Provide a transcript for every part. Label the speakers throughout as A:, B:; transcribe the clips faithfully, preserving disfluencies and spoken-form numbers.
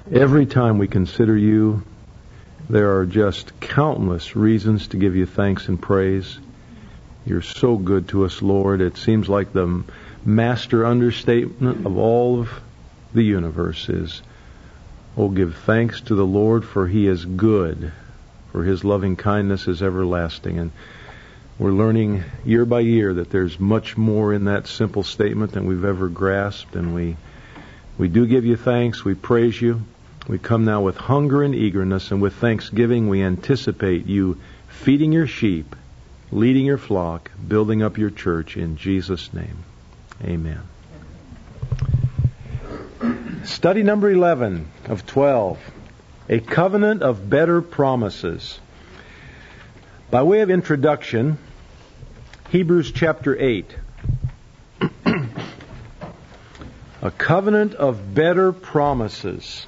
A: Every time we consider you, there are just countless reasons to give you thanks and praise. You're so good to us, Lord. It seems like the master understatement of all of the universe is, oh, give thanks to the Lord, for He is good, for His loving kindness is everlasting. And we're learning year by year that there's much more in that simple statement than we've ever grasped. And we we do give you thanks. We praise you. We come now with hunger and eagerness, and with thanksgiving we anticipate you feeding your sheep, leading your flock, building up your church in Jesus' name. Amen. Study number eleven of twelve. A covenant of better promises. By way of introduction, Hebrews chapter eight. A covenant of better promises.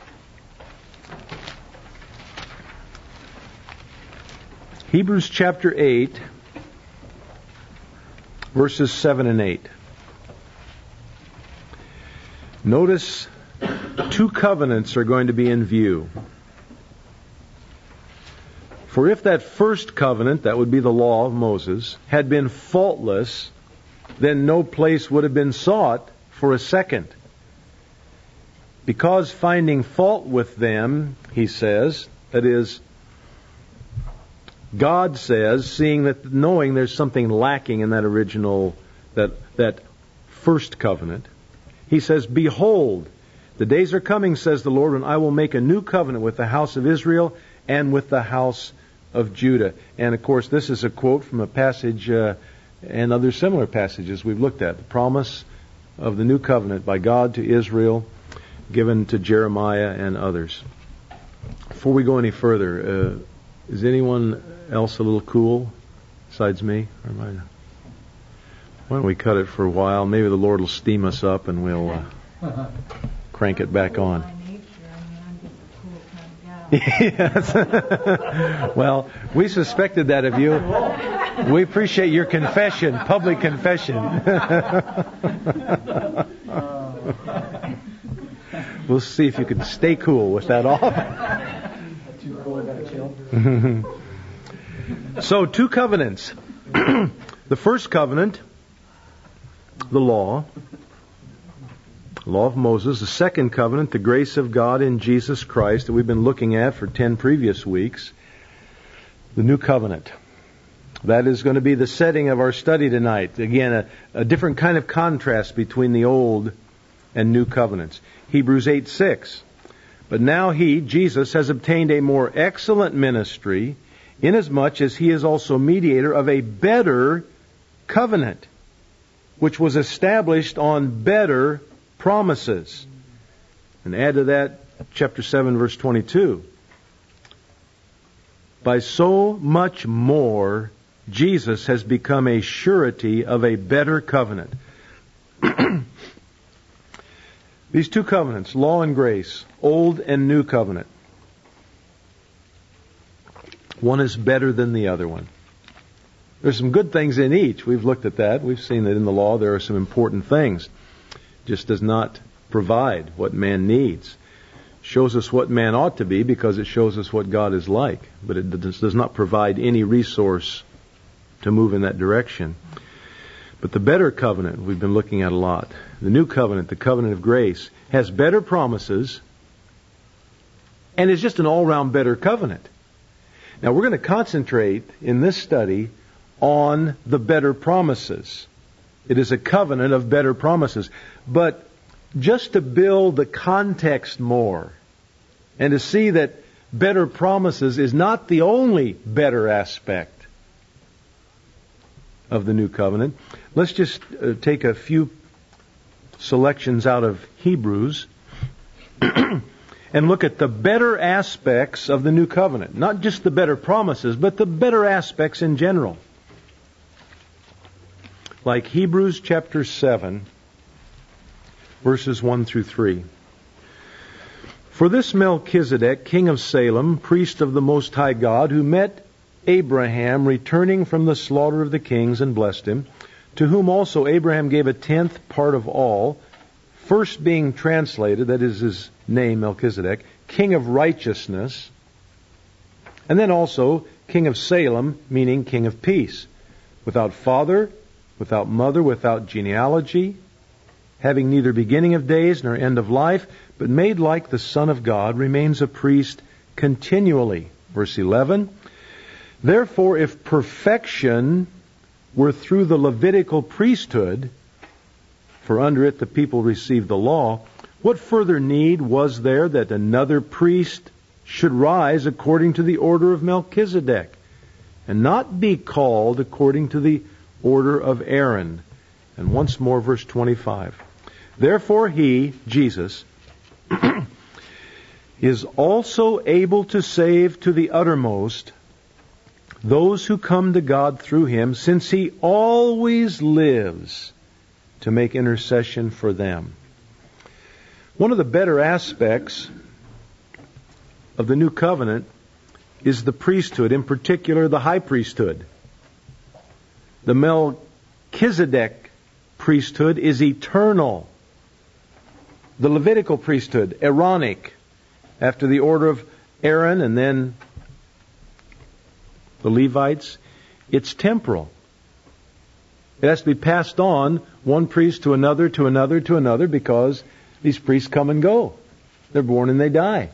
A: Hebrews chapter eight, verses seven and eight. Notice two covenants are going to be in view. For if that first covenant, that would be the law of Moses, had been faultless, then no place would have been sought for a second. Because finding fault with them, he says, that is, God says, seeing that, knowing there's something lacking in that original, that that first covenant, He says, behold, the days are coming, says the Lord, when I will make a new covenant with the house of Israel and with the house of Judah. And of course, this is a quote from a passage uh, and other similar passages we've looked at. The promise of the new covenant by God to Israel, given to Jeremiah and others. Before we go any further, uh, is anyone else a little cool besides me? Or am I? Why don't we cut it for a while? Maybe the Lord will steam us up and we'll uh, crank it back on. Yes. Well, we suspected that of you. We appreciate your confession, public confession. We'll see if you can stay cool with that off. So, two covenants. The first covenant, the law, law of Moses. The second covenant, the grace of God in Jesus Christ, that we've been looking at for ten previous weeks. The new covenant. That is going to be the setting of our study tonight. Again, a, a different kind of contrast between the old and new covenants. Hebrews eight six. But now He, Jesus, has obtained a more excellent ministry, inasmuch as He is also mediator of a better covenant, which was established on better promises. And add to that chapter seven, verse twenty-two. By so much more, Jesus has become a surety of a better covenant. These two covenants, law and grace, old and new covenant. One is better than the other one. There's some good things in each. We've looked at that. We've seen that in the law there are some important things. It just does not provide what man needs. Shows us what man ought to be because it shows us what God is like. But it does not provide any resource to move in that direction. But the better covenant we've been looking at a lot. The new covenant, the covenant of grace, has better promises and is just an all-round better covenant. Now we're going to concentrate in this study on the better promises. It is a covenant of better promises. But just to build the context more and to see that better promises is not the only better aspect of the new covenant, let's just uh, take a few selections out of Hebrews and look at the better aspects of the new covenant. Not just the better promises, but the better aspects in general. Like Hebrews chapter seven, verses one through three. For this Melchizedek, king of Salem, priest of the Most High God, who met Abraham returning from the slaughter of the kings and blessed him, to whom also Abraham gave a tenth part of all, first being translated, that is his name, Melchizedek, King of righteousness, and then also King of Salem, meaning King of peace, without father, without mother, without genealogy, having neither beginning of days nor end of life, but made like the Son of God, remains a priest continually. Verse eleven, therefore, if perfection were through the Levitical priesthood, for under it the people received the law, what further need was there that another priest should rise according to the order of Melchizedek, and not be called according to the order of Aaron? And once more, verse twenty-five. Therefore he, Jesus, is also able to save to the uttermost those who come to God through him, since he always lives to make intercession for them. One of the better aspects of the new covenant is the priesthood, in particular the high priesthood. The Melchizedek priesthood is eternal. The Levitical priesthood, Aaronic, after the order of Aaron and then the Levites, it's temporal. It has to be passed on, one priest to another, to another, to another, because these priests come and go. They're born and they die.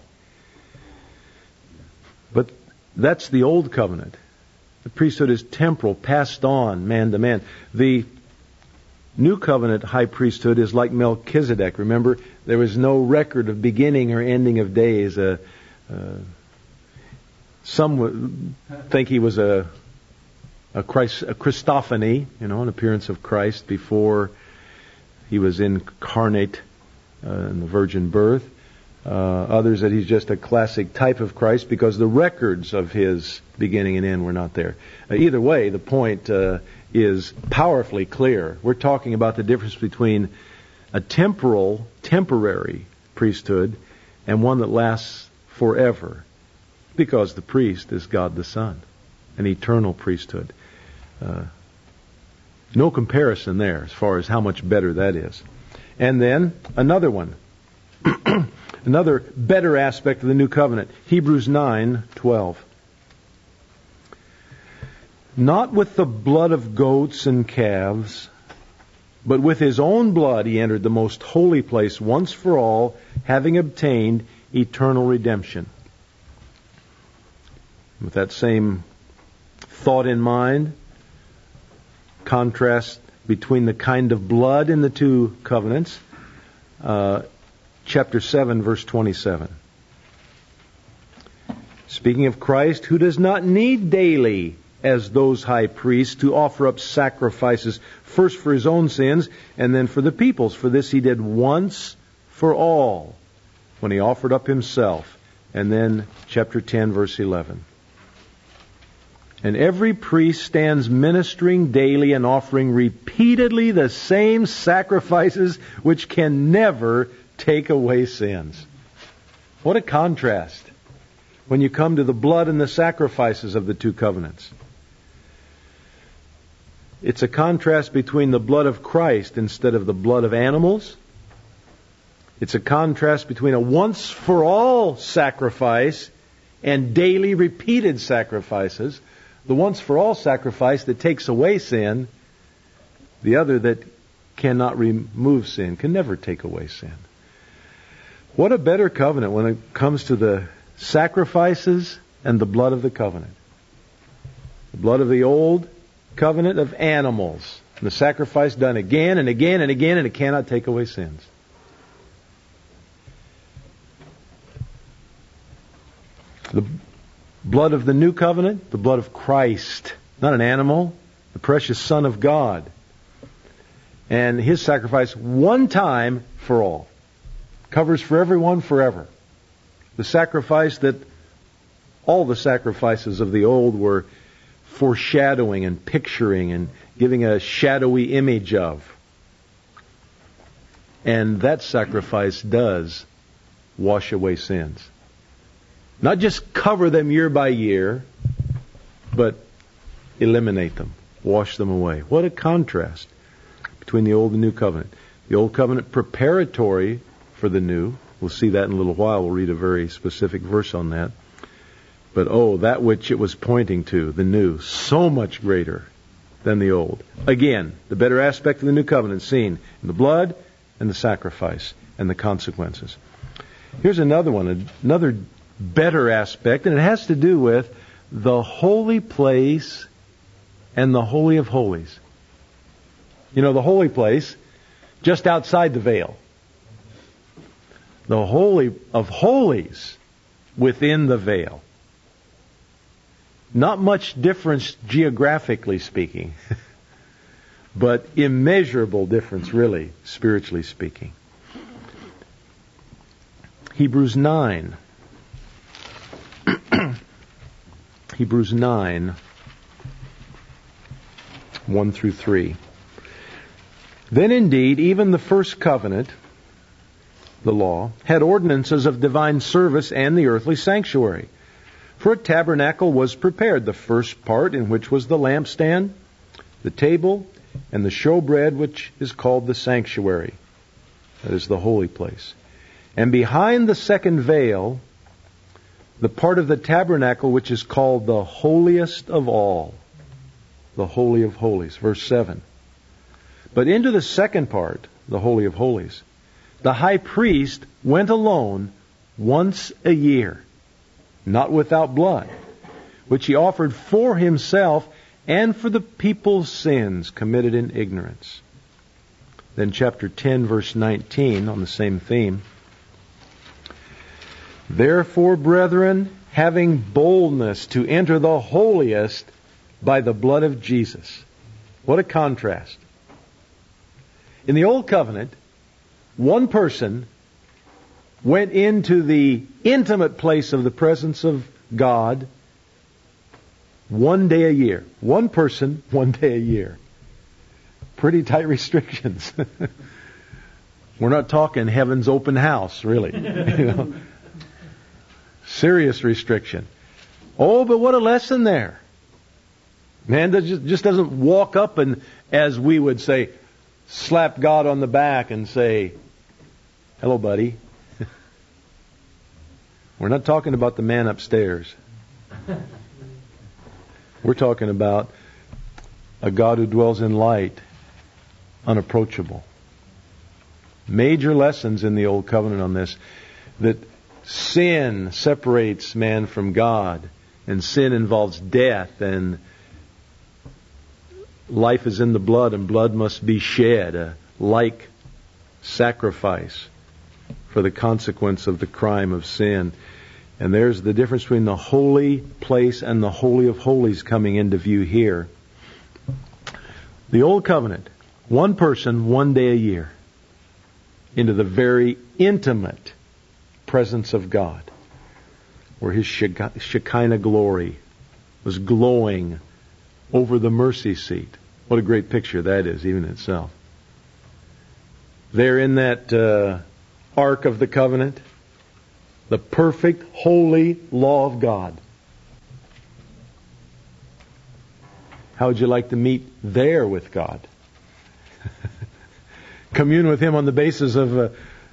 A: But that's the old covenant. The priesthood is temporal, passed on, man to man. The new covenant high priesthood is like Melchizedek. Remember, there was no record of beginning or ending of days. Uh, uh, some would think he was a a, Christ, a Christophany, you know, an appearance of Christ before he was incarnate uh, in the virgin birth. Uh, others that he's just a classic type of Christ because the records of his beginning and end were not there. Uh, either way, the point uh, is powerfully clear. We're talking about the difference between a temporal, temporary priesthood and one that lasts forever, because the priest is God the Son, an eternal priesthood. Uh, no comparison there as far as how much better that is. And then another one. Another better aspect of the new covenant, Hebrews nine twelve. Not with the blood of goats and calves, but with his own blood he entered the most holy place once for all, having obtained eternal redemption. With that same thought in mind, contrast between the kind of blood in the two covenants. Uh, Chapter seven, verse twenty-seven. Speaking of Christ, who does not need daily, as those high priests, to offer up sacrifices, first for his own sins, and then for the people's. For this he did once for all, when he offered up himself. And then chapter ten, verse eleven. And every priest stands ministering daily and offering repeatedly the same sacrifices which can never take away sins. What a contrast when you come to the blood and the sacrifices of the two covenants. It's a contrast between the blood of Christ instead of the blood of animals. It's a contrast between a once-for-all sacrifice and daily repeated sacrifices. The once-for-all sacrifice that takes away sin, the other that cannot remove sin, can never take away sin. What a better covenant when it comes to the sacrifices and the blood of the covenant. The blood of the old covenant of animals. And the sacrifice done again and again and again, and it cannot take away sins. The blood of the new covenant, the blood of Christ. Not an animal, the precious Son of God. And his sacrifice one time for all. Covers for everyone forever. The sacrifice that all the sacrifices of the old were foreshadowing and picturing and giving a shadowy image of. And that sacrifice does wash away sins. Not just cover them year by year, but eliminate them, wash them away. What a contrast between the old and new covenant. The old covenant preparatory for the new, We'll see that in a little while. We'll read a very specific verse on that. But oh, that which it was pointing to, the new, so much greater than the old. Again, the better aspect of the new covenant seen in the blood and the sacrifice and the consequences. Here's another one, another better aspect, and it has to do with the holy place and the Holy of Holies. You know, the holy place, just outside the veil. The Holy of Holies within the veil. Not much difference geographically speaking, but immeasurable difference really, spiritually speaking. Hebrews nine. Hebrews nine, one through three. Then indeed, even the first covenant, the law, had ordinances of divine service and the earthly sanctuary. For a tabernacle was prepared, the first part in which was the lampstand, the table, and the showbread, which is called the sanctuary. That is the holy place. And behind the second veil, the part of the tabernacle which is called the holiest of all, the Holy of Holies. Verse seven. But into the second part, the Holy of Holies, the high priest went alone once a year, not without blood, which he offered for himself and for the people's sins committed in ignorance. Then chapter ten, verse nineteen, on the same theme. Therefore, brethren, having boldness to enter the holiest by the blood of Jesus. What a contrast. In the Old Covenant, one person went into the intimate place of the presence of God one day a year. One person, one day a year. Pretty tight restrictions. We're not talking heaven's open house, really. You know? Serious restriction. Oh, but what a lesson there. Man just, just doesn't walk up and, as we would say, slap God on the back and say, hello, buddy. We're not talking about the man upstairs. We're talking about a God who dwells in light, unapproachable. Major lessons in the Old Covenant on this. That sin separates man from God, and sin involves death, and life is in the blood, and blood must be shed, a like sacrifice for the consequence of the crime of sin. And there's the difference between the holy place and the Holy of Holies coming into view here. The Old Covenant, one person, one day a year, into the very intimate presence of God, where His Shekinah glory was glowing over the mercy seat. What a great picture that is, even in itself. There in that uh, Ark of the Covenant, the perfect, holy law of God. How would you like to meet there with God? Commune with Him on the basis of a,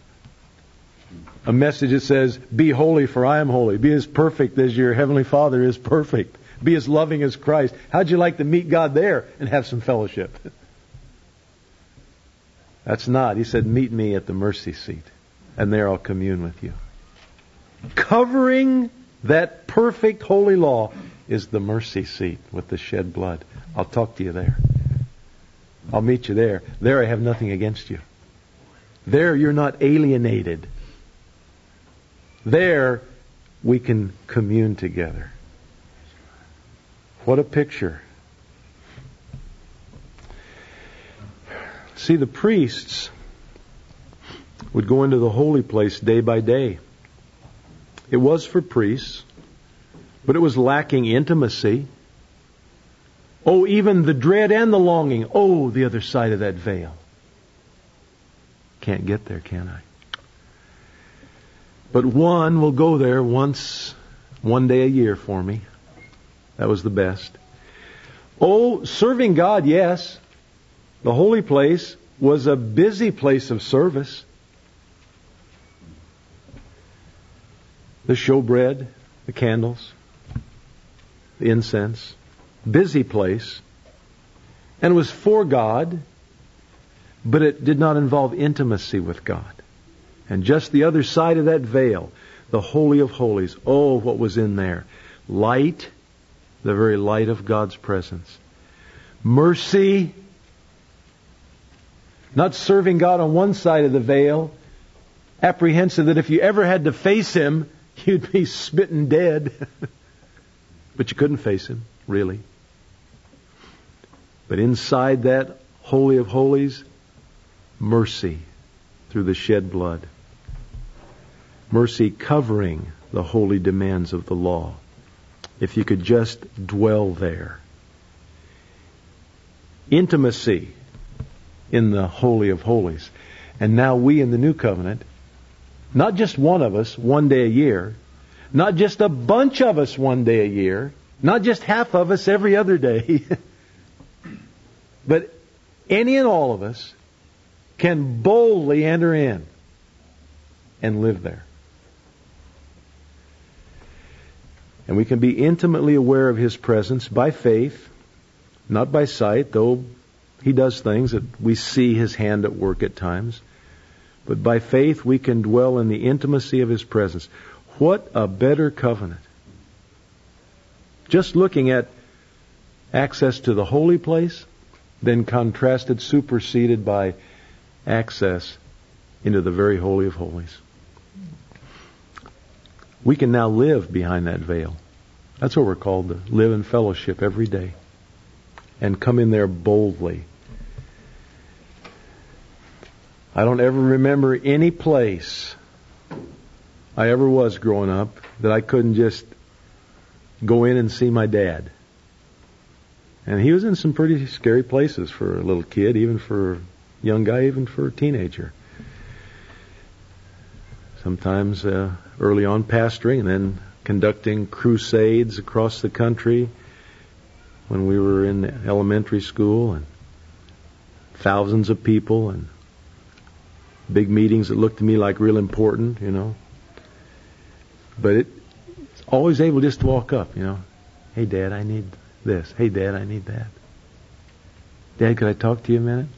A: a message that says, be holy for I am holy. Be as perfect as your Heavenly Father is perfect. Be as loving as Christ. How'd you like to meet God there and have some fellowship? That's not. He said, meet me at the mercy seat, and there I'll commune with you. Covering that perfect holy law is the mercy seat with the shed blood. I'll talk to you there. I'll meet you there. There I have nothing against you. There you're not alienated. There we can commune together. What a picture. See, the priests would go into the holy place day by day. It was for priests, but it was lacking intimacy. Oh, even the dread and the longing. Oh, the other side of that veil. Can't get there, can I? But one will go there once, one day a year for me. That was the best. Oh, serving God, yes. The holy place was a busy place of service. the showbread, the candles, the incense, busy place, and it was for God, but it did not involve intimacy with God. And just the other side of that veil, the Holy of Holies, oh, what was in there? Light, the very light of God's presence. Mercy, not serving God on one side of the veil, apprehensive that if you ever had to face Him, you'd be smitten dead. But you couldn't face Him, really. But inside that Holy of Holies, mercy through the shed blood. Mercy covering the holy demands of the law. If you could just dwell there. Intimacy in the Holy of Holies. And now we in the New Covenant, not just one of us one day a year, not just a bunch of us one day a year, not just half of us every other day, but any and all of us can boldly enter in and live there. And we can be intimately aware of His presence by faith, not by sight, though He does things that we see His hand at work at times. But by faith we can dwell in the intimacy of His presence. What a better covenant. Just looking at access to the holy place, then contrasted, superseded by access into the very Holy of Holies. We can now live behind that veil. That's what we're called, to live in fellowship every day. And come in there boldly. I don't ever remember any place I ever was growing up that I couldn't just go in and see my dad. And he was in some pretty scary places for a little kid, even for a young guy, even for a teenager. Sometimes uh, early on pastoring and then conducting crusades across the country when we were in elementary school, and thousands of people and big meetings that looked to me like real important, you know. But it, it's always able just to walk up, you know. Hey, Dad, I need this. Hey, Dad, I need that. Dad, could I talk to you a minute?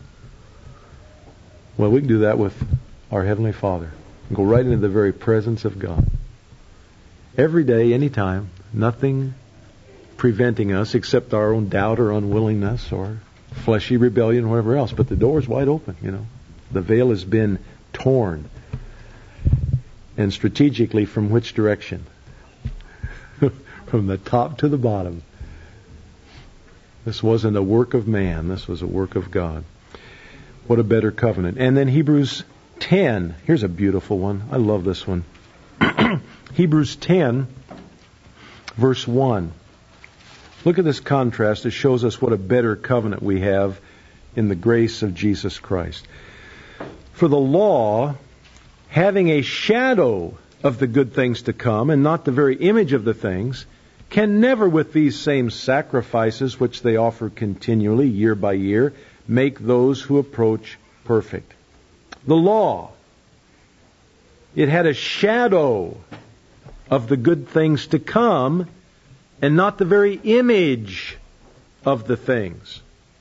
A: Well, we can do that with our Heavenly Father. And go right into the very presence of God. Every day, any time, nothing preventing us except our own doubt or unwillingness or fleshy rebellion or whatever else. But the door is wide open, you know. The veil has been torn. And strategically, from which direction? From the top to the bottom. This wasn't a work of man. This was a work of God. What a better covenant. And then Hebrews ten. Here's a beautiful one. I love this one. Hebrews ten, verse one. Look at this contrast. It shows us what a better covenant we have in the grace of Jesus Christ. For the law, having a shadow of the good things to come, and not the very image of the things, can never with these same sacrifices which they offer continually, year by year, make those who approach perfect. The law, it had a shadow of the good things to come, and not the very image of the things.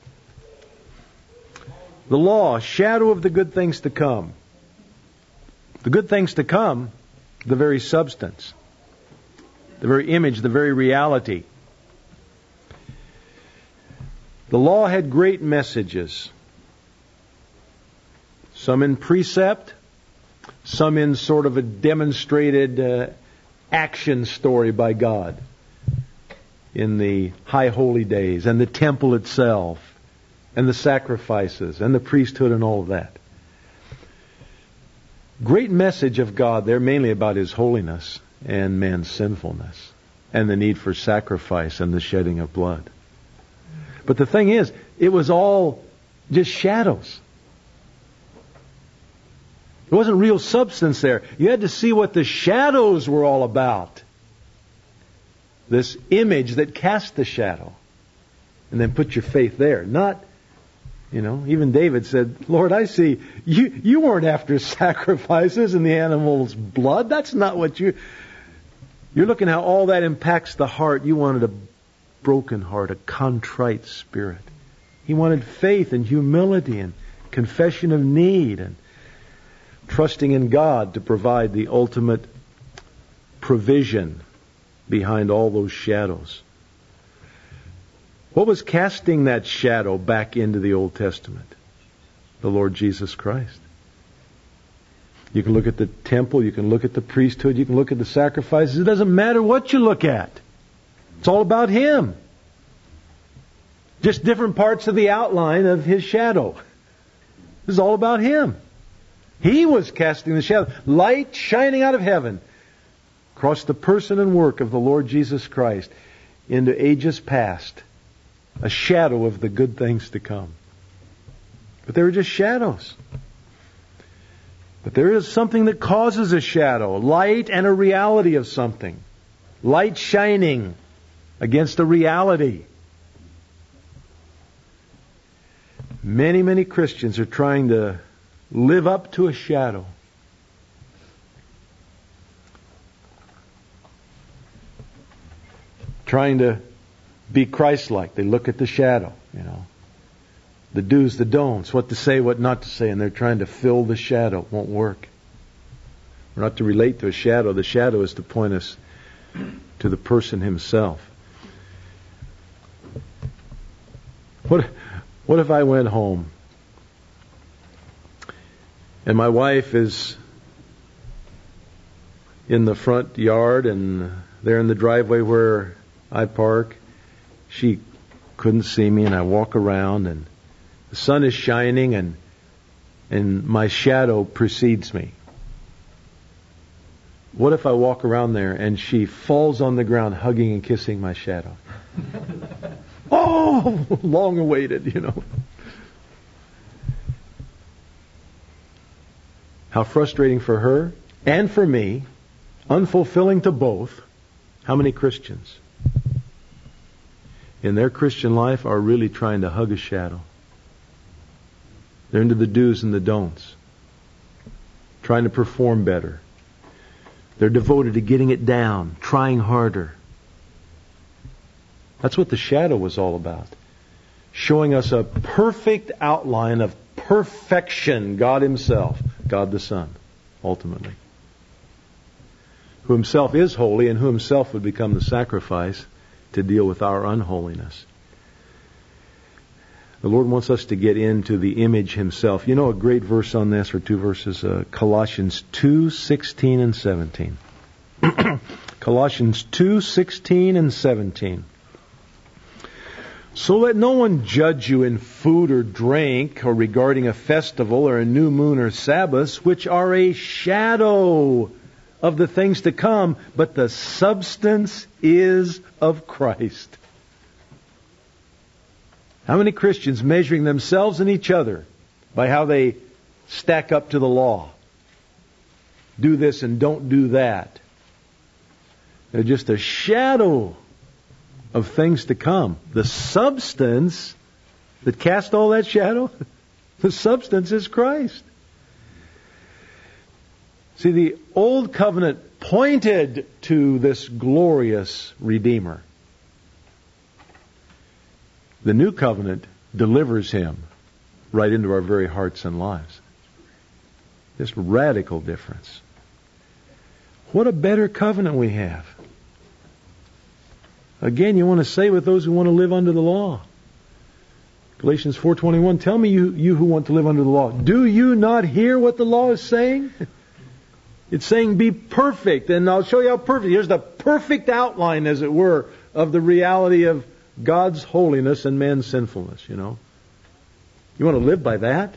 A: The law, shadow of the good things to come. The good things to come, the very substance, the very image, the very reality. The law had great messages. Some in precept, some in sort of a demonstrated uh, action story by God in the high holy days and the temple itself and the sacrifices and the priesthood and all of that. Great message of God there, mainly about His holiness and man's sinfulness and the need for sacrifice and the shedding of blood. But the thing is, it was all just shadows. There wasn't real substance there. You had to see what the shadows were all about. This image that cast the shadow. And then put your faith there. Not, you know, even David said, Lord, I see, you, you weren't after sacrifices and the animal's blood. That's not what you... You're looking how all that impacts the heart. You wanted a broken heart, a contrite spirit. He wanted faith and humility and confession of need and trusting in God to provide the ultimate provision behind all those shadows. What was casting that shadow back into the Old Testament? The Lord Jesus Christ. You can look at the temple, you can look at the priesthood, you can look at the sacrifices. It doesn't matter what you look at. It's all about Him. Just different parts of the outline of His shadow. This is all about Him. He was casting the shadow. Light shining out of heaven across the person and work of the Lord Jesus Christ into ages past. A shadow of the good things to come. But they were just shadows. But there is something that causes a shadow. Light and a reality of something. Light shining against a reality. Many, many Christians are trying to live up to a shadow. Trying to be Christ-like. They look at the shadow, you know. The do's, the don'ts, what to say, what not to say, and they're trying to fill the shadow. It won't work. We're not to relate to a shadow. The shadow is to point us to the person himself. What, what if I went home and my wife is in the front yard and there in the driveway where I park? She couldn't see me, and I walk around and the sun is shining and and my shadow precedes me. What if I walk around there and she falls on the ground hugging and kissing my shadow? Oh, long awaited, you know. How frustrating for her and for me, unfulfilling to both. How many Christians in their Christian life are really trying to hug a shadow? They're into the do's and the don'ts. Trying to perform better. They're devoted to getting it down, trying harder. That's what the shadow was all about. Showing us a perfect outline of perfection, God Himself, God the Son, ultimately. Who Himself is holy and who Himself would become the sacrifice to deal with our unholiness. The Lord wants us to get into the image Himself. You know a great verse on this, or two verses, uh, Colossians two sixteen and seventeen. Colossians two sixteen and seventeen. So let no one judge you in food or drink, or regarding a festival or a new moon or Sabbaths, which are a shadow of the things to come, but the substance is of Christ. How many Christians measuring themselves and each other by how they stack up to the law? Do this and don't do that. They're just a shadow of things to come. The substance that cast all that shadow, the substance is Christ. See, the old covenant pointed to this glorious Redeemer. The new covenant delivers Him right into our very hearts and lives. This radical difference. What a better covenant we have. Again, you want to say with those who want to live under the law. Galatians four twenty-one, tell me you, you who want to live under the law, do you not hear what the law is saying? It's saying be perfect, and I'll show you how perfect. Here's the perfect outline, as it were, of the reality of God's holiness and man's sinfulness, you know. You want to live by that?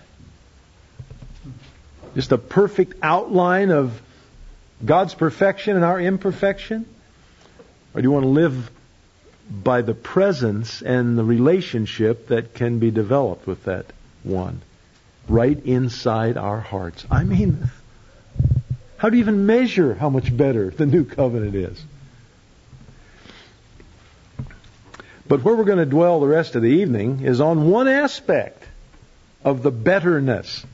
A: Just a perfect outline of God's perfection and our imperfection? Or do you want to live by the presence and the relationship that can be developed with that one right inside our hearts? I mean, how do you even measure how much better the new covenant is? But where we're going to dwell the rest of the evening is on one aspect of the betterness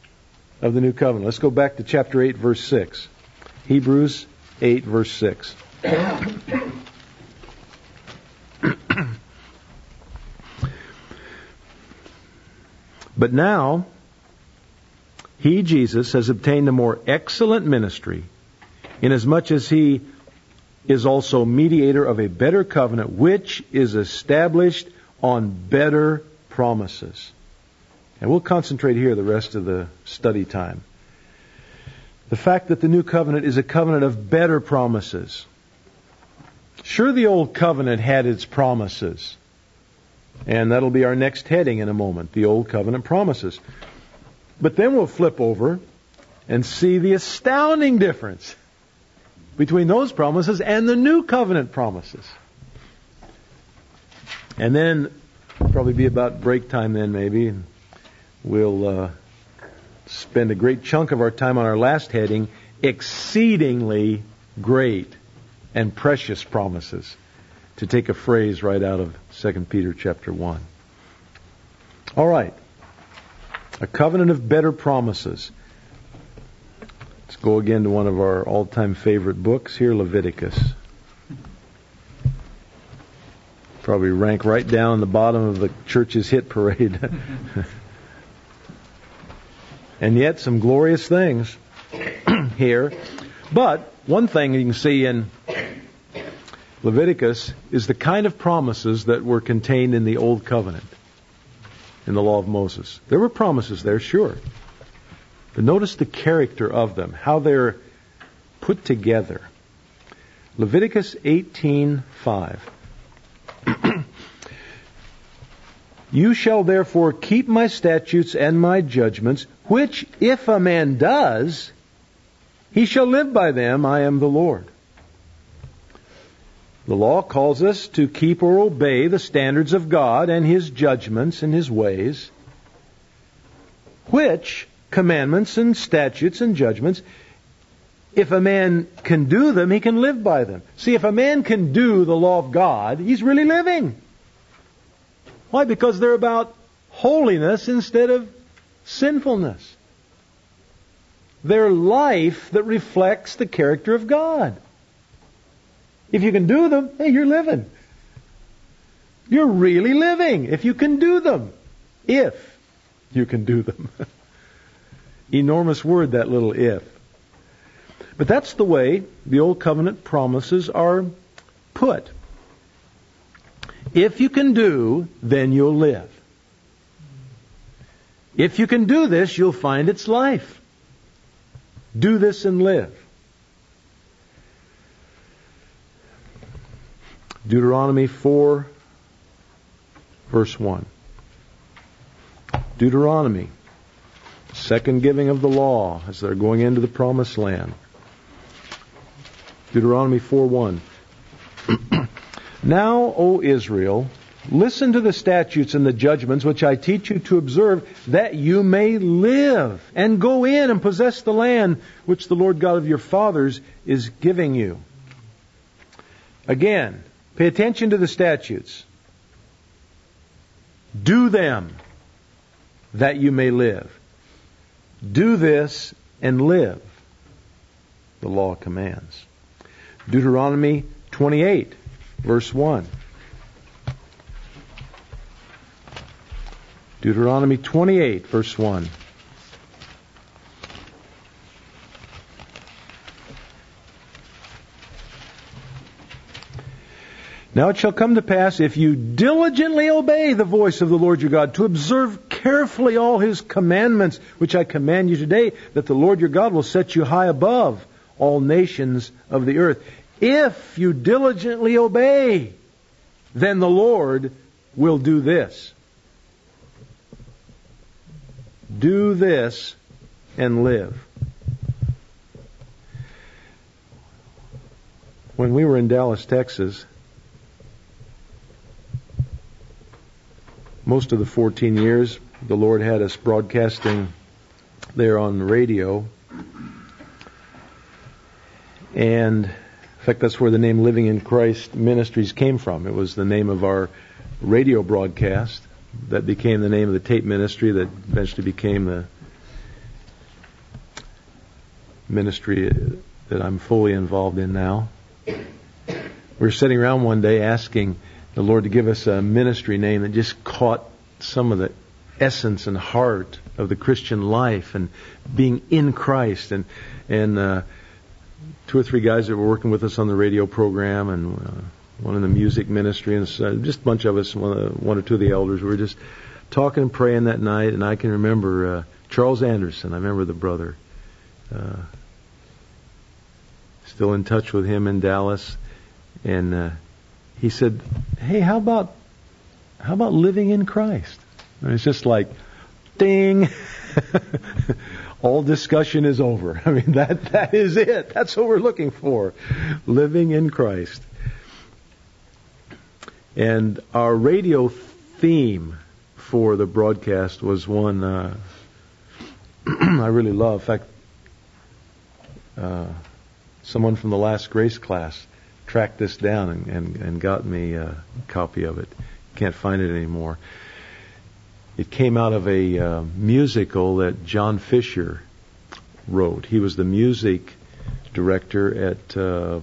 A: of the new covenant. Let's go back to chapter eight, verse six. Hebrews eight, verse six. But now, he, Jesus, has obtained a more excellent ministry, inasmuch as he is also mediator of a better covenant, which is established on better promises. And we'll concentrate here the rest of the study time. The fact that the new covenant is a covenant of better promises. Sure, the old covenant had its promises. And that'll be our next heading in a moment, the Old Covenant promises. But then we'll flip over and see the astounding difference between those promises and the New Covenant promises. And then, probably be about break time then maybe, and we'll uh, spend a great chunk of our time on our last heading, exceedingly great and precious promises, to take a phrase right out of Second Peter chapter one. All right. A covenant of better promises. Let's go again to one of our all-time favorite books here, Leviticus. Probably rank right down the bottom of the church's hit parade. And yet some glorious things here. But one thing you can see in Leviticus is the kind of promises that were contained in the Old Covenant, in the law of Moses. There were promises there, sure. But notice the character of them, how they're put together. Leviticus eighteen five. You shall therefore keep my statutes and my judgments, which if a man does, he shall live by them. I am the Lord. The law calls us to keep or obey the standards of God and His judgments and His ways, which commandments and statutes and judgments, if a man can do them, he can live by them. See, if a man can do the law of God, he's really living. Why? Because they're about holiness instead of sinfulness. They're life that reflects the character of God. If you can do them, hey, you're living. You're really living if you can do them. If you can do them. Enormous word, that little if. But that's the way the Old Covenant promises are put. If you can do, then you'll live. If you can do this, you'll find it's life. Do this and live. Deuteronomy four, verse one. Deuteronomy, second giving of the law as they're going into the promised land. Deuteronomy four one. Now, O Israel, listen to the statutes and the judgments which I teach you to observe, that you may live and go in and possess the land which the Lord God of your fathers is giving you. Again, pay attention to the statutes. Do them that you may live. Do this and live, the law commands. Deuteronomy twenty-eight, verse one. Deuteronomy twenty-eight, verse one. Now it shall come to pass, if you diligently obey the voice of the Lord your God, to observe carefully all His commandments, which I command you today, that the Lord your God will set you high above all nations of the earth. If you diligently obey, then the Lord will do this. Do this and live. When we were in Dallas, Texas, most of the fourteen years, the Lord had us broadcasting there on the radio. And in fact, that's where the name Living in Christ Ministries came from. It was the name of our radio broadcast that became the name of the tape ministry that eventually became the ministry that I'm fully involved in now. We were sitting around one day asking the Lord to give us a ministry name that just caught some of the essence and heart of the Christian life and being in Christ. And and uh, two or three guys that were working with us on the radio program, and uh, one in the music ministry, and so just a bunch of us, one, uh, one or two of the elders, we were just talking and praying that night. And I can remember uh, Charles Anderson. I remember the brother. Uh, still in touch with him in Dallas. And uh, he said, "Hey, how about how about living in Christ?" And it's just like, ding! All discussion is over. I mean, that that is it. That's what we're looking for, living in Christ. And our radio theme for the broadcast was one uh, I really love. In fact, uh, someone from the Last Grace class tracked this down and, and, and got me a copy of it. Can't find it anymore. It came out of a uh, musical that John Fisher wrote. He was the music director at uh,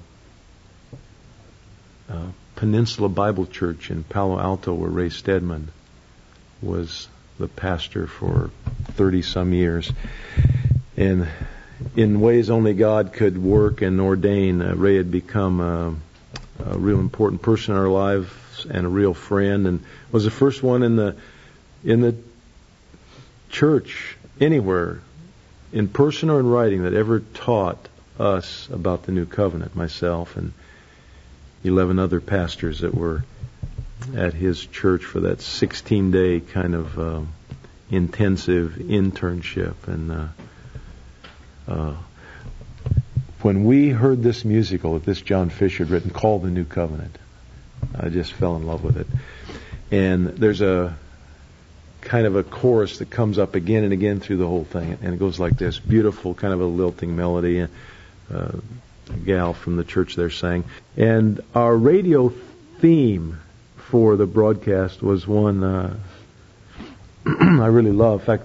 A: uh, Peninsula Bible Church in Palo Alto, where Ray Steadman was the pastor for thirty some years. And in ways only God could work and ordain, uh, Ray had become a, a real important person in our lives and a real friend, and was the first one in the in the church anywhere, in person or in writing, that ever taught us about the new covenant. Myself and eleven other pastors that were at his church for that sixteen day kind of uh, intensive internship. And uh, uh, when we heard this musical that this John Fisher had written called The New Covenant, I just fell in love with it. And there's a kind of a chorus that comes up again and again through the whole thing, and it goes like this, beautiful kind of a lilting melody. Uh, a gal from the church there sang. And our radio theme for the broadcast was one uh, I really love. In fact,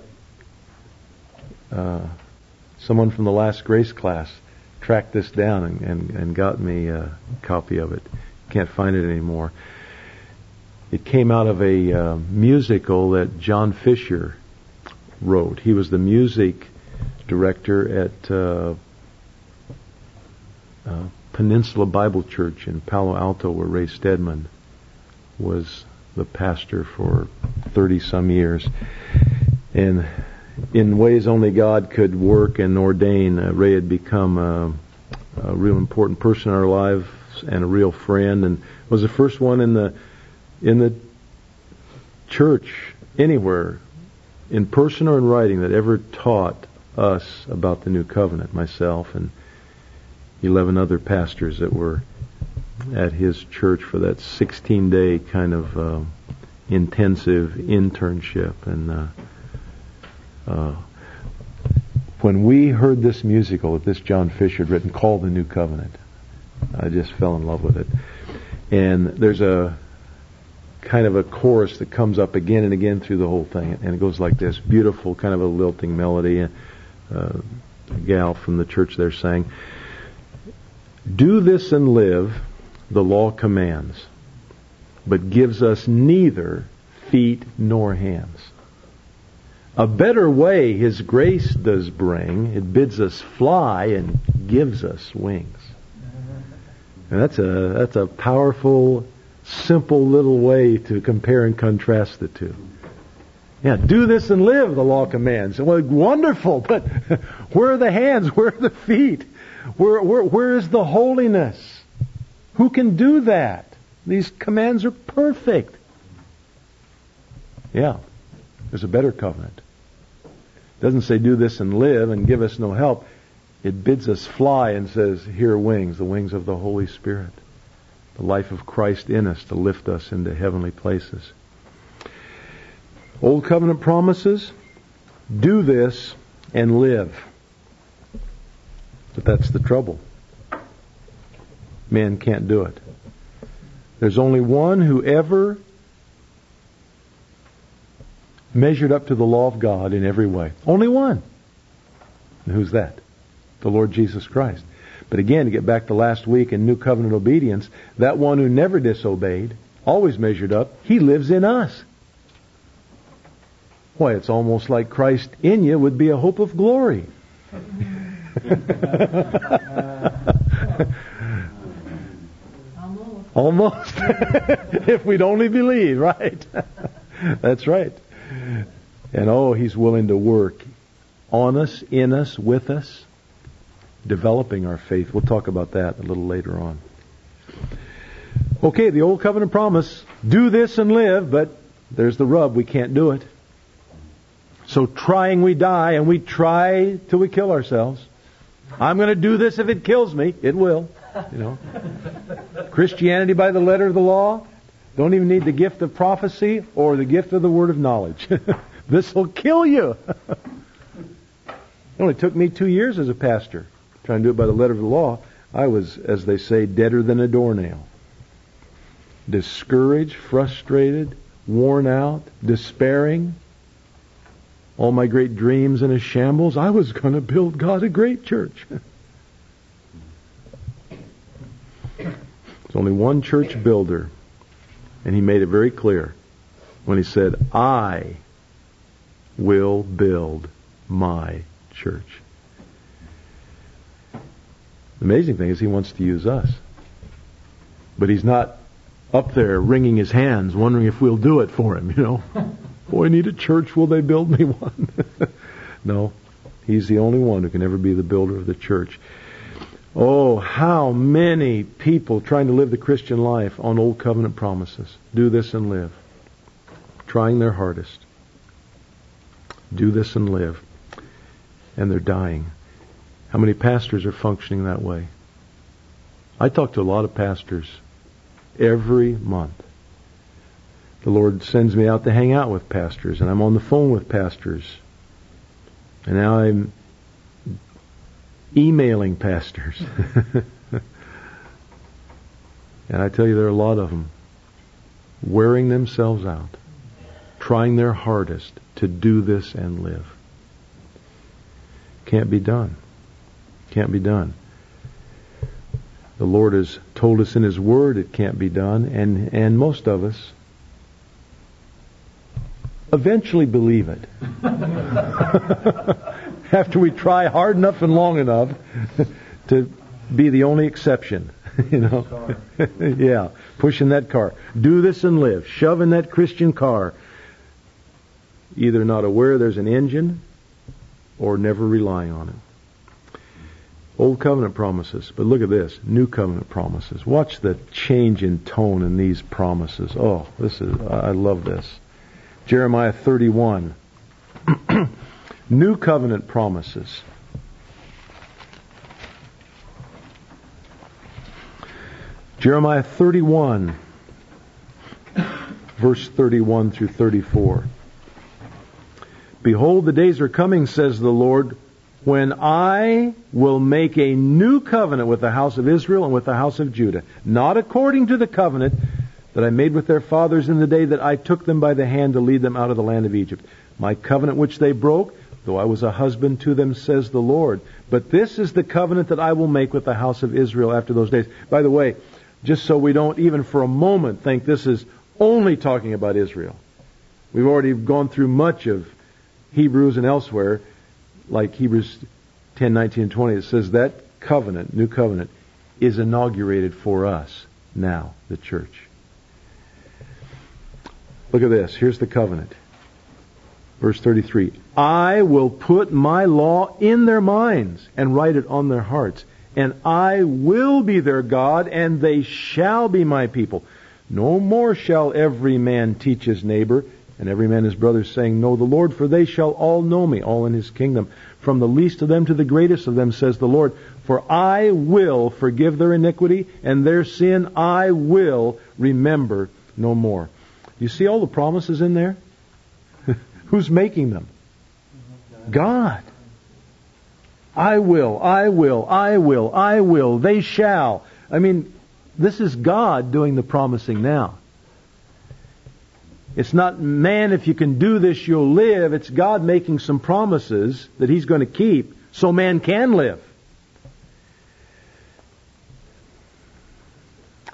A: uh, someone from the Last Grace class tracked this down and, and, and got me a copy of it. Can't find it anymore. It came out of a uh, musical that John Fisher wrote. He was the music director at uh, uh, Peninsula Bible Church in Palo Alto, where Ray Steadman was the pastor for thirty some years. And in ways only God could work and ordain, uh, Ray had become a, a real important person in our lives and a real friend, and was the first one in the in the church anywhere, in person or in writing, that ever taught us about the new covenant. Myself and eleven other pastors that were at his church for that sixteen day kind of uh, intensive internship. And uh, uh, when we heard this musical that this John Fisher had written called The New Covenant, I just fell in love with it. And there's a kind of a chorus that comes up again and again through the whole thing, and it goes like this, beautiful kind of a lilting melody. Uh, a gal from the church there sang, "Do this and live, the law commands, but gives us neither feet nor hands. A better way His grace does bring, it bids us fly and gives us wings." And that's a that's a powerful, simple little way to compare and contrast the two. Yeah, do this and live, the law commands. Well, wonderful, but where are the hands? Where are the feet? Where, where, where is the holiness? Who can do that? These commands are perfect. Yeah, there's a better covenant. It doesn't say do this and live and give us no help. It bids us fly and says, here are wings, the wings of the Holy Spirit. The life of Christ in us to lift us into heavenly places. Old covenant promises, do this and live. But that's the trouble. Man can't do it. There's only one who ever measured up to the law of God in every way. Only one. And who's that? The Lord Jesus Christ. But again, to get back to last week in New Covenant obedience, that one who never disobeyed, always measured up, he lives in us. Why, it's almost like Christ in you would be a hope of glory. Almost. If we'd only believe, right? That's right. And oh, He's willing to work on us, in us, with us, developing our faith. We'll talk about that a little later on. Okay, the Old Covenant promise, do this and live, but there's the rub, we can't do it. So trying we die, and we try till we kill ourselves. I'm going to do this if it kills me. It will. You know. Christianity by the letter of the law. Don't even need the gift of prophecy or the gift of the word of knowledge. This will kill you. It only took me two years as a pastor. Trying to do it by the letter of the law. I was, as they say, deader than a doornail. Discouraged, frustrated, worn out, despairing. All my great dreams in a shambles. I was going to build God a great church. There's only one church builder, and he made it very clear when he said, I will build my church. The amazing thing is he wants to use us. But he's not up there wringing his hands, wondering if we'll do it for him, you know. Boy, I need a church. Will they build me one? No. He's the only one who can ever be the builder of the church. Oh, how many people trying to live the Christian life on Old Covenant promises. Do this and live. Trying their hardest. Do this and live. And they're dying. How many pastors are functioning that way? I talk to a lot of pastors every month. The Lord sends me out to hang out with pastors, and I'm on the phone with pastors. And now I'm emailing pastors. And I tell you, there are a lot of them wearing themselves out, trying their hardest to do this and live. Can't be done. Can't be done. The Lord has told us in His Word it can't be done, and, and most of us eventually believe it. After we try hard enough and long enough to be the only exception. You know? Yeah, pushing that car. Do this and live. Shoving that Christian car. Either not aware there's an engine or never relying on it. Old Covenant promises. But look at this. New Covenant promises. Watch the change in tone in these promises. Oh, this is, I love this. Jeremiah thirty-one. New Covenant promises. Jeremiah thirty-one, verse thirty-one through thirty-four. Behold, the days are coming, says the Lord, when I will make a new covenant with the house of Israel and with the house of Judah, not according to the covenant that I made with their fathers in the day that I took them by the hand to lead them out of the land of Egypt. My covenant which they broke, though I was a husband to them, says the Lord. But this is the covenant that I will make with the house of Israel after those days. By the way, just so we don't even for a moment think this is only talking about Israel. We've already gone through much of Hebrews and elsewhere, like Hebrews ten, nineteen, and twenty. It says that covenant, new covenant, is inaugurated for us now, the church. Look at this. Here's the covenant. Verse thirty-three. I will put my law in their minds and write it on their hearts. And I will be their God, and they shall be my people. No more shall every man teach his neighbor, and every man his brother, saying, Know the Lord, for they shall all know me, all in His kingdom. From the least of them to the greatest of them, says the Lord. For I will forgive their iniquity, and their sin I will remember no more. You see all the promises in there? Who's making them? God. I will, I will, I will, I will, they shall. I mean, this is God doing the promising now. It's not, man, if you can do this, you'll live. It's God making some promises that He's going to keep so man can live.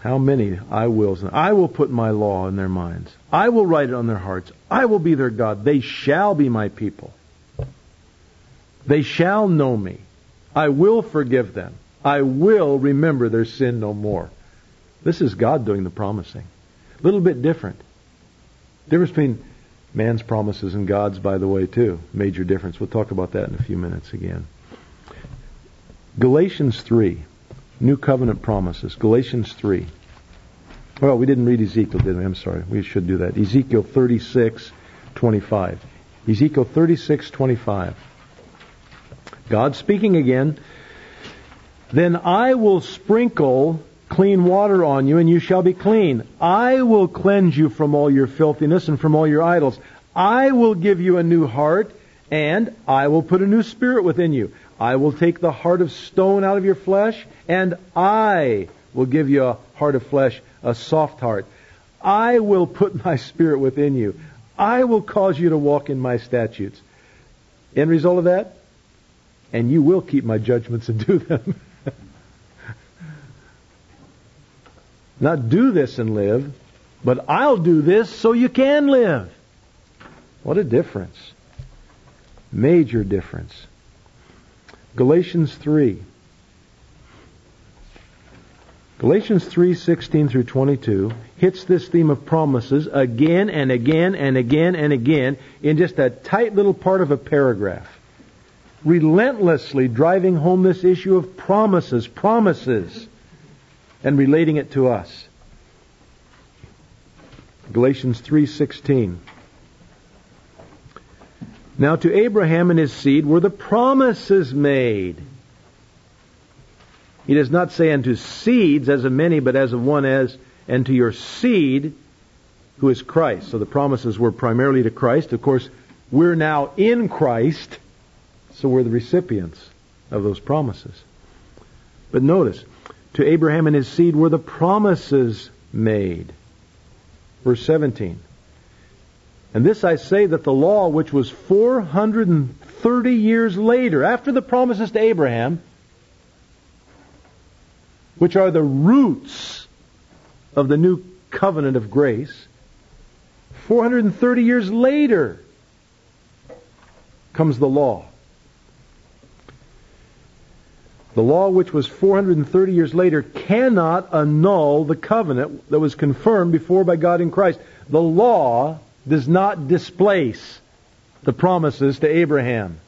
A: How many I wills? I will put my law in their minds. I will write it on their hearts. I will be their God. They shall be my people. They shall know me. I will forgive them. I will remember their sin no more. This is God doing the promising. A little bit different. Difference between man's promises and God's, by the way, too. Major difference. We'll talk about that in a few minutes again. Galatians three. New covenant promises. Galatians three. Well, we didn't read Ezekiel, did we? I'm sorry. We should do that. Ezekiel thirty-six twenty-five. Ezekiel thirty-six twenty-five. God speaking again. Then I will sprinkle clean water on you, and you shall be clean. I will cleanse you from all your filthiness and from all your idols. I will give you a new heart, and I will put a new spirit within you. I will take the heart of stone out of your flesh, and I will give you a heart of flesh, a soft heart. I will put my spirit within you. I will cause you to walk in my statutes. End result of that? And you will keep my judgments and do them. Not do this and live, but I'll do this so you can live. What a difference. Major difference. Galatians three. Galatians three sixteen through twenty-two hits this theme of promises again and again and again and again in just a tight little part of a paragraph. Relentlessly driving home this issue of promises, promises, and relating it to us. Galatians three sixteen. Now to Abraham and his seed were the promises made. He does not say unto seeds as of many, but as of one, as, and to your seed, who is Christ. So the promises were primarily to Christ. Of course, we're now in Christ, so we're the recipients of those promises. But notice, to Abraham and his seed were the promises made. Verse seventeen. And this I say, that the law, which was four hundred thirty years later, after the promises to Abraham, which are the roots of the new covenant of grace, four hundred thirty years later comes the law. The law, which was four hundred thirty years later, cannot annul the covenant that was confirmed before by God in Christ. The law does not displace the promises to Abraham.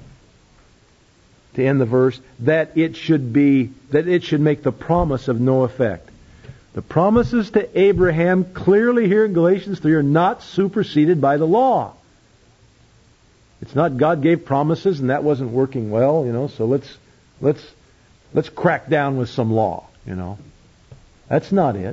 A: To end the verse, that it should be, that it should make the promise of no effect. The promises to Abraham, clearly here in Galatians three, are not superseded by the law. It's not God gave promises and that wasn't working well, you know, so let's let's let's crack down with some law, you know. That's not it.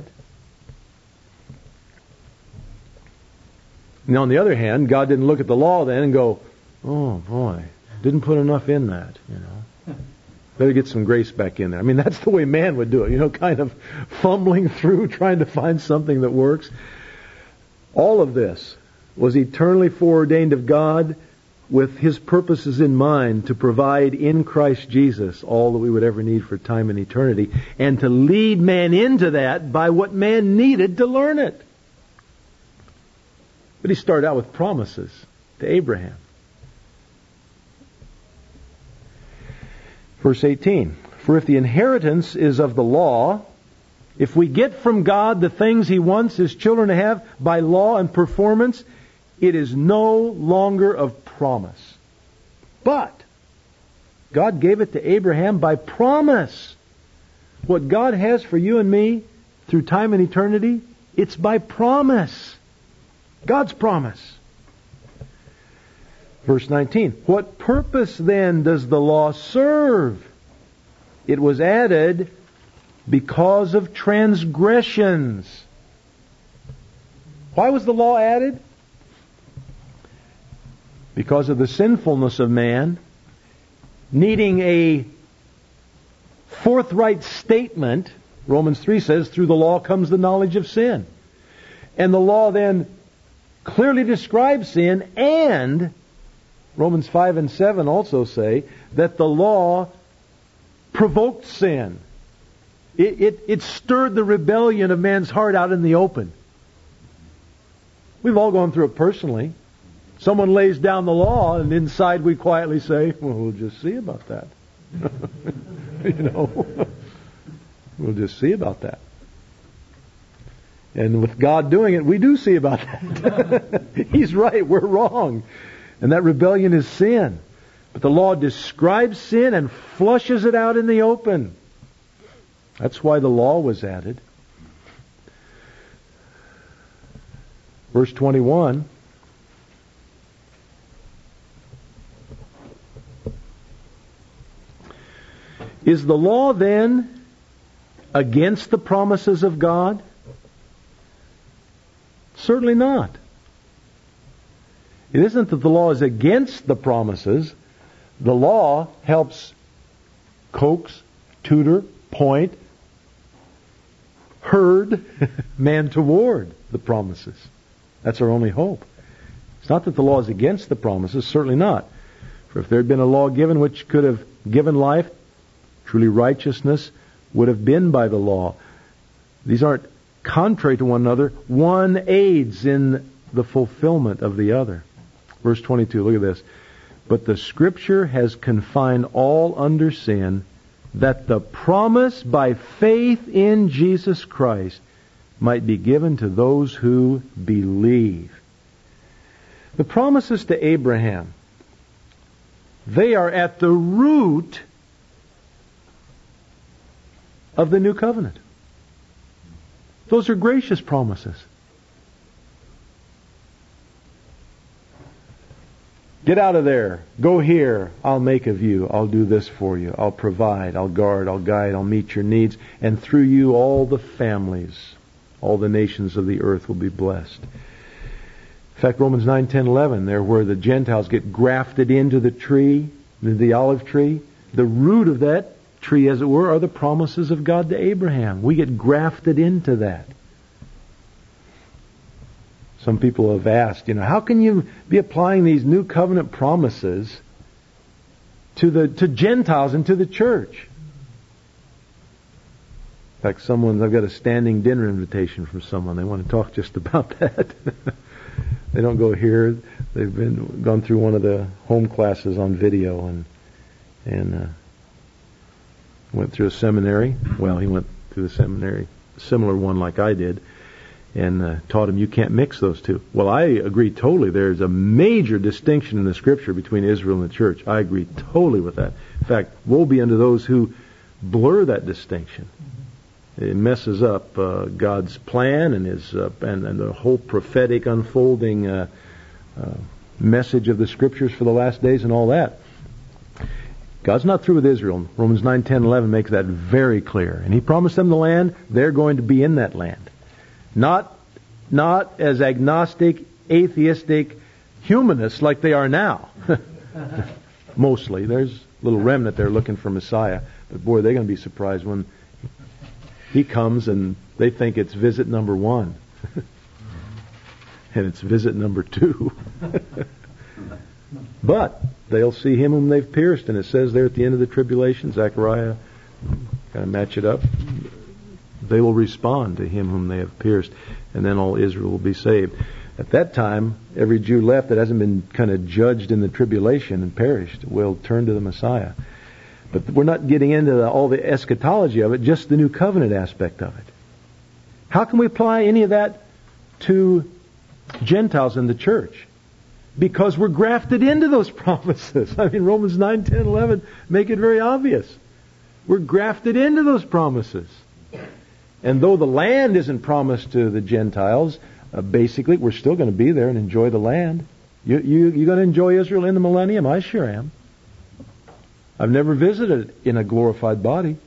A: Now, on the other hand, God didn't look at the law then and go, oh boy, didn't put enough in that, you know. Better get some grace back in there. I mean, that's the way man would do it, you know, kind of fumbling through, trying to find something that works. All of this was eternally foreordained of God with His purposes in mind to provide in Christ Jesus all that we would ever need for time and eternity, and to lead man into that by what man needed to learn it. But He started out with promises to Abraham. Verse eighteen, for if the inheritance is of the law, if we get from God the things He wants His children to have by law and performance, it is no longer of promise. But God gave it to Abraham by promise. What God has for you and me through time and eternity, it's by promise. God's promise. Verse nineteen, what purpose then does the law serve? It was added because of transgressions. Why was the law added? Because of the sinfulness of man, needing a forthright statement. Romans three says, through the law comes the knowledge of sin. And the law then clearly describes sin, and Romans five and seven also say that the law provoked sin. It, it, it stirred the rebellion of man's heart out in the open. We've all gone through it personally. Someone lays down the law, and inside we quietly say, well, we'll just see about that. You know, we'll just see about that. And with God doing it, we do see about that. He's right, we're wrong. And that rebellion is sin. But the law describes sin and flushes it out in the open. That's why the law was added. Verse twenty-one. Is the law then against the promises of God? Certainly not. It isn't that the law is against the promises. The law helps coax, tutor, point, herd man toward the promises. That's our only hope. It's not that the law is against the promises, certainly not. For if there had been a law given which could have given life, truly righteousness would have been by the law. These aren't contrary to one another. One aids in the fulfillment of the other. Verse twenty-two, look at this. But the Scripture has confined all under sin, that the promise by faith in Jesus Christ might be given to those who believe. The promises to Abraham, they are at the root of the new covenant. Those are gracious promises. Get out of there. Go here. I'll make of you. I'll do this for you. I'll provide. I'll guard. I'll guide. I'll meet your needs. And through you, all the families, all the nations of the earth will be blessed. In fact, Romans nine, ten, eleven, there where the Gentiles get grafted into the tree, the olive tree, the root of that tree, as it were, are the promises of God to Abraham. We get grafted into that. Some people have asked, you know, how can you be applying these new covenant promises to the to Gentiles and to the church? In fact, someone, I've got a standing dinner invitation from someone. They want to talk just about that. They don't go here. They've been gone through one of the home classes on video and and uh, went through a seminary. Well, he went through the seminary, a similar one like I did. And uh, taught him you can't mix those two. Well, I agree totally. There's a major distinction in the Scripture between Israel and the church. I agree totally with that. In fact, woe be unto those who blur that distinction. It messes up uh, God's plan and His uh, and, and the whole prophetic unfolding uh, uh, message of the Scriptures for the last days and all that. God's not through with Israel. Romans nine, ten, eleven makes that very clear. And He promised them the land. They're going to be in that land. Not, not as agnostic, atheistic humanists like they are now. Mostly. There's a little remnant there looking for Messiah. But boy, they're going to be surprised when He comes and they think it's visit number one. And it's visit number two. But they'll see Him whom they've pierced. And it says there at the end of the tribulation, Zechariah, kind of match it up. They will respond to Him whom they have pierced, and then all Israel will be saved. At that time, every Jew left that hasn't been kind of judged in the tribulation and perished will turn to the Messiah. But we're not getting into the, all the eschatology of it, just the new covenant aspect of it. How can we apply any of that to Gentiles in the church? Because we're grafted into those promises. I mean, Romans nine, ten, eleven make it very obvious. We're grafted into those promises. And though the land isn't promised to the Gentiles, uh, basically we're still going to be there and enjoy the land. You you you going to enjoy Israel in the millennium? I sure am. I've never visited it in a glorified body.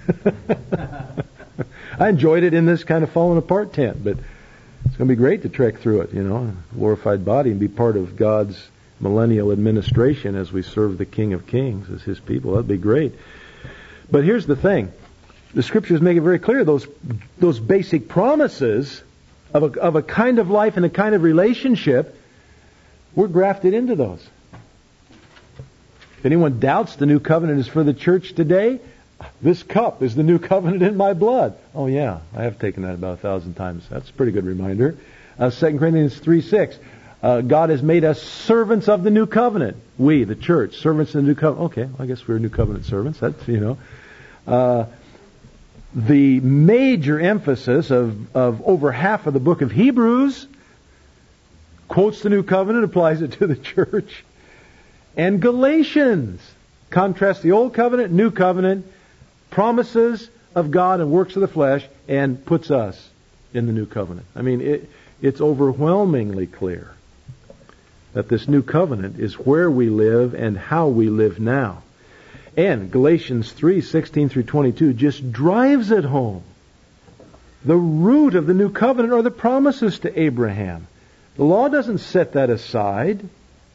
A: I enjoyed it in this kind of fallen apart tent, but it's going to be great to trek through it, you know, a glorified body and be part of God's millennial administration as we serve the King of Kings as His people. That'd be great. But here's the thing. The Scriptures make it very clear those those basic promises of a, of a kind of life and a kind of relationship, we're grafted into those. If anyone doubts the new covenant is for the church today, This cup is the new covenant in my blood. Oh yeah, I have taken that about a thousand times. That's a pretty good reminder. Uh, Second Corinthians three six. Uh, God has made us servants of the new covenant. We, the church, servants of the new covenant. Okay, I guess we're new covenant servants. That's, you know. Uh, the major emphasis of, of over half of the book of Hebrews quotes the new covenant, applies it to the church. And Galatians contrasts the old covenant, new covenant, promises of God and works of the flesh, and puts us in the new covenant. I mean, it, it's overwhelmingly clear that this new covenant is where we live and how we live now. And Galatians three sixteen through twenty-two just drives it home. The root of the new covenant are the promises to Abraham. The law doesn't set that aside.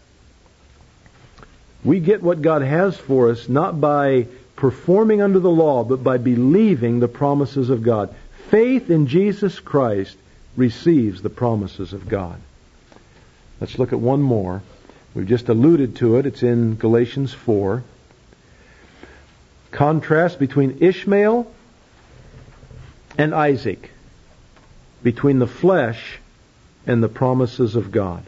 A: We get what God has for us not by performing under the law, but by believing the promises of God. Faith in Jesus Christ receives the promises of God. Let's look at one more. We've just alluded to it. It's in Galatians four. Contrast between Ishmael and Isaac. Between the flesh and the promises of God.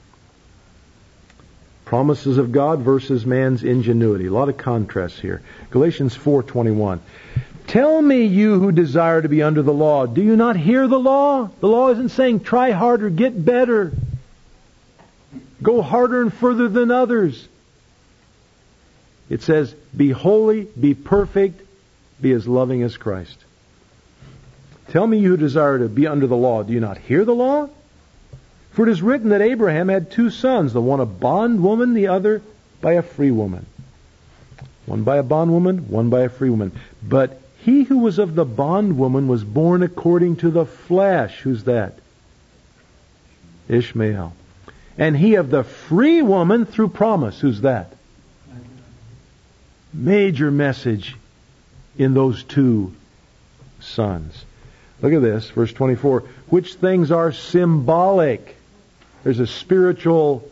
A: Promises of God versus man's ingenuity. A lot of contrasts here. Galatians four twenty-one. Tell me, you who desire to be under the law, do you not hear the law? The law isn't saying try harder, get better. Go harder and further than others. It says, be holy, be perfect, be as loving as Christ. Tell me, you who desire to be under the law, do you not hear the law? For it is written that Abraham had two sons, the one a bondwoman, the other by a free woman. One by a bondwoman, one by a free woman. But he who was of the bondwoman was born according to the flesh. Who's that? Ishmael. And he of the free woman through promise. Who's that? Major message in those two sons. Look at this, verse twenty-four. Which things are symbolic. There's a spiritual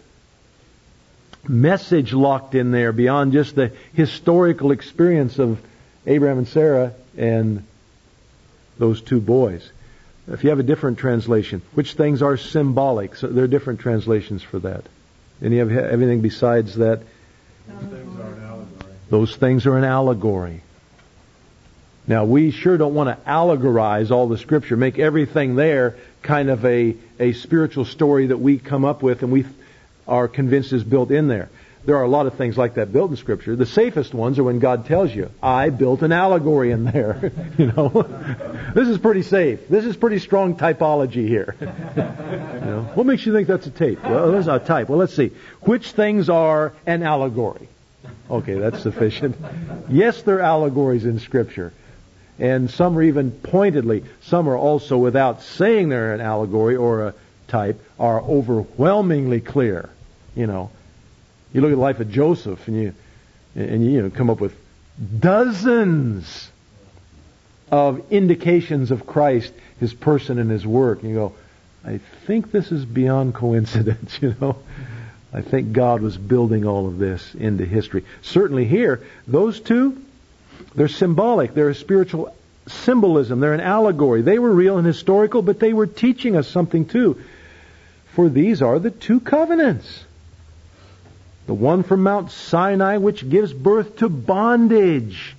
A: message locked in there beyond just the historical experience of Abraham and Sarah and those two boys. If you have a different translation, which things are symbolic? So there are different translations for that. And you have everything besides that?
B: Those things are an allegory.
A: Those things are an allegory. Now, we sure don't want to allegorize all the Scripture, make everything there kind of a, a spiritual story that we come up with and we are convinced is built in there. There are a lot of things like that built in Scripture. The safest ones are when God tells you, I built an allegory in there. You know, this is pretty safe. This is pretty strong typology here. You know? What makes you think that's a tape? Well, there's a type. Well, let's see. Which things are an allegory? Okay, that's sufficient. Yes, there are allegories in Scripture. And some are even pointedly. Some are also, without saying they're an allegory or a type, are overwhelmingly clear. You know, you look at the life of Joseph, and you and you know come up with dozens of indications of Christ, His person, and His work. And you go, I think this is beyond coincidence. You know, I think God was building all of this into history. Certainly here, those two, they're symbolic. They're a spiritual symbolism. They're an allegory. They were real and historical, but they were teaching us something too. For these are the two covenants. The one from Mount Sinai, which gives birth to bondage.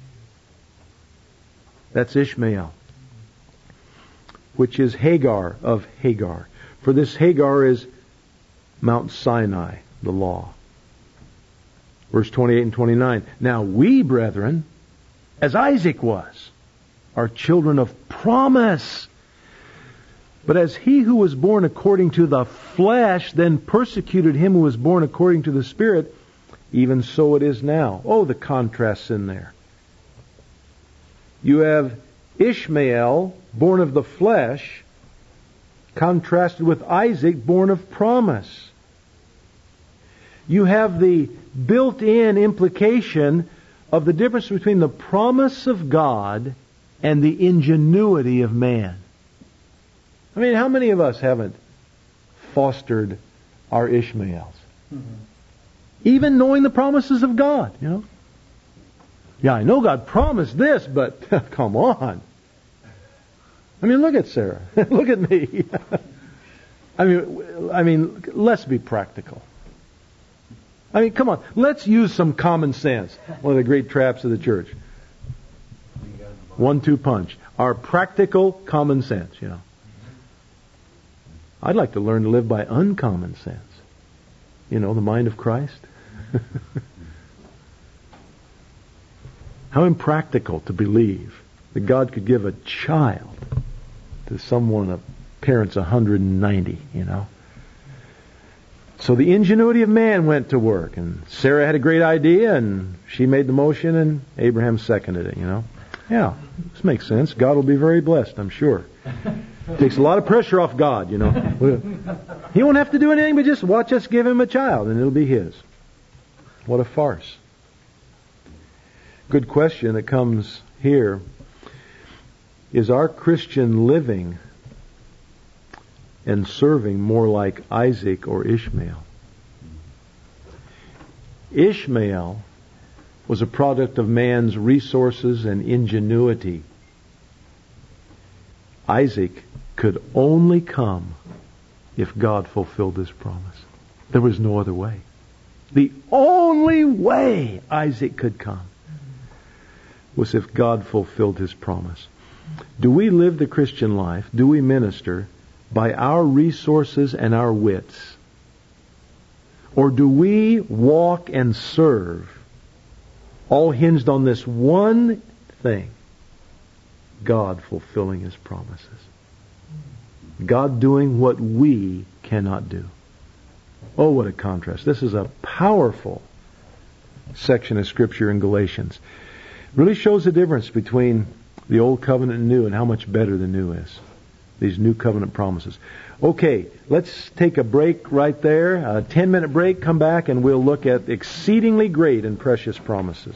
A: That's Ishmael. Which is Hagar of Hagar. For this Hagar is Mount Sinai, the law. Verse twenty-eight and twenty-nine. Now we, brethren, as Isaac was, are children of promise. But as he who was born according to the flesh then persecuted him who was born according to the Spirit, even so it is now. Oh, the contrasts in there. You have Ishmael, born of the flesh, contrasted with Isaac, born of promise. You have the built-in implication of the difference between the promise of God and the ingenuity of man. I mean, how many of us haven't fostered our Ishmaels? Mm-hmm. Even knowing the promises of God, you know. Yeah, I know God promised this, but come on. I mean, look at Sarah. Look at me. I mean, I mean, let's be practical. I mean, come on. Let's use some common sense. One of the great traps of the church. One two punch. Our practical common sense, you know. I'd like to learn to live by uncommon sense. You know, the mind of Christ. How impractical to believe that God could give a child to someone, a parent's one hundred ninety, you know. So the ingenuity of man went to work, and Sarah had a great idea, and she made the motion, and Abraham seconded it, you know. Yeah, this makes sense. God will be very blessed, I'm sure. Takes a lot of pressure off God, you know. He won't have to do anything but just watch us give him a child, and it'll be his. What a farce. Good question that comes here. Is our Christian living and serving more like Isaac or Ishmael? Ishmael was a product of man's resources and ingenuity. Isaac could only come if God fulfilled His promise. There was no other way. The only way Isaac could come was if God fulfilled His promise. Do we live the Christian life? Do we minister by our resources and our wits? Or do we walk and serve all hinged on this one thing? God fulfilling His promises. God doing what we cannot do. Oh, what a contrast. This is a powerful section of Scripture in Galatians. Really shows the difference between the Old Covenant and New, and how much better the New is. These New Covenant promises. Okay, let's take a break right there. A ten minute break, come back, and we'll look at exceedingly great and precious promises.